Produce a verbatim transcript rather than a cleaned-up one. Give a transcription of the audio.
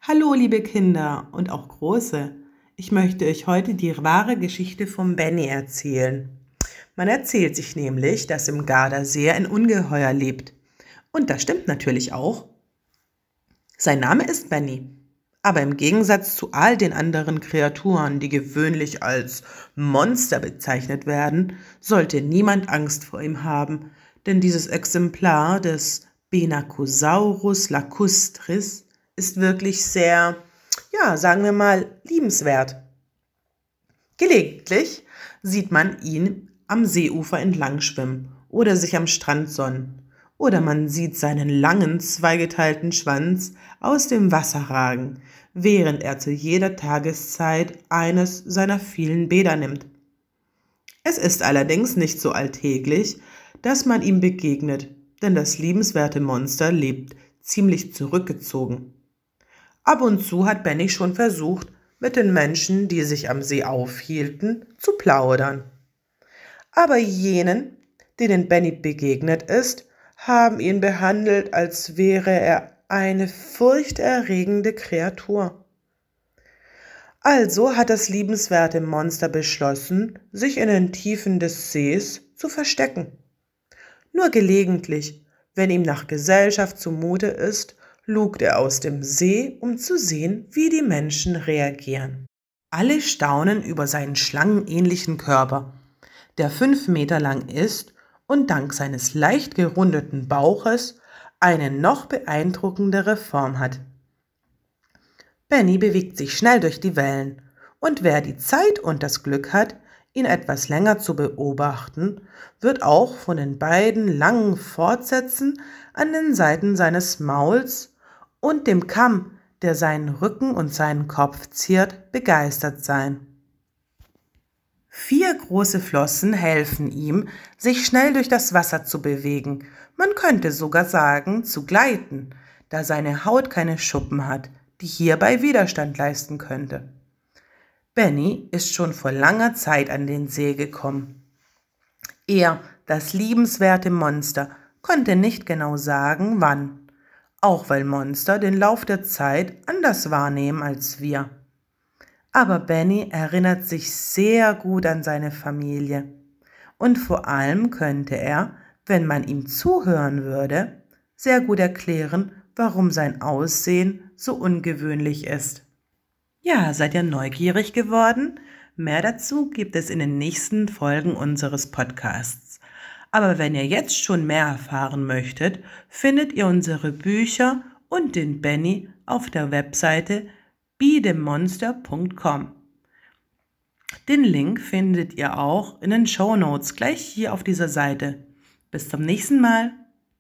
Hallo liebe Kinder und auch Große, ich möchte euch heute die wahre Geschichte vom Benny erzählen. Man erzählt sich nämlich, dass im Gardasee ein Ungeheuer lebt. Und das stimmt natürlich auch. Sein Name ist Benny. Aber im Gegensatz zu all den anderen Kreaturen, die gewöhnlich als Monster bezeichnet werden, sollte niemand Angst vor ihm haben, denn dieses Exemplar des Benacosaurus lacustris ist wirklich sehr, ja, sagen wir mal, liebenswert. Gelegentlich sieht man ihn am Seeufer entlang schwimmen oder sich am Strand sonnen. Oder man sieht seinen langen, zweigeteilten Schwanz aus dem Wasser ragen, während er zu jeder Tageszeit eines seiner vielen Bäder nimmt. Es ist allerdings nicht so alltäglich, dass man ihm begegnet, denn das liebenswerte Monster lebt ziemlich zurückgezogen. Ab und zu hat Benny schon versucht, mit den Menschen, die sich am See aufhielten, zu plaudern. Aber jenen, denen Benny begegnet ist, haben ihn behandelt, als wäre er eine furchterregende Kreatur. Also hat das liebenswerte Monster beschlossen, sich in den Tiefen des Sees zu verstecken. Nur gelegentlich, wenn ihm nach Gesellschaft zumute ist, lugt er aus dem See, um zu sehen, wie die Menschen reagieren. Alle staunen über seinen schlangenähnlichen Körper, der fünf Meter lang ist und dank seines leicht gerundeten Bauches eine noch beeindruckendere Form hat. Benny bewegt sich schnell durch die Wellen, und wer die Zeit und das Glück hat, ihn etwas länger zu beobachten, wird auch von den beiden langen Fortsätzen an den Seiten seines Mauls und dem Kamm, der seinen Rücken und seinen Kopf ziert, begeistert sein. Vier große Flossen helfen ihm, sich schnell durch das Wasser zu bewegen. Man könnte sogar sagen, zu gleiten, da seine Haut keine Schuppen hat, die hierbei Widerstand leisten könnte. Benny ist schon vor langer Zeit an den See gekommen. Er, das liebenswerte Monster, konnte nicht genau sagen, wann, auch weil Monster den Lauf der Zeit anders wahrnehmen als wir. Aber Benny erinnert sich sehr gut an seine Familie. Und vor allem könnte er, wenn man ihm zuhören würde, sehr gut erklären, warum sein Aussehen so ungewöhnlich ist. Ja, seid ihr neugierig geworden? Mehr dazu gibt es in den nächsten Folgen unseres Podcasts. Aber wenn ihr jetzt schon mehr erfahren möchtet, findet ihr unsere Bücher und den Benny auf der Webseite be the monster punkt com. Den Link findet ihr auch in den Shownotes gleich hier auf dieser Seite. Bis zum nächsten Mal.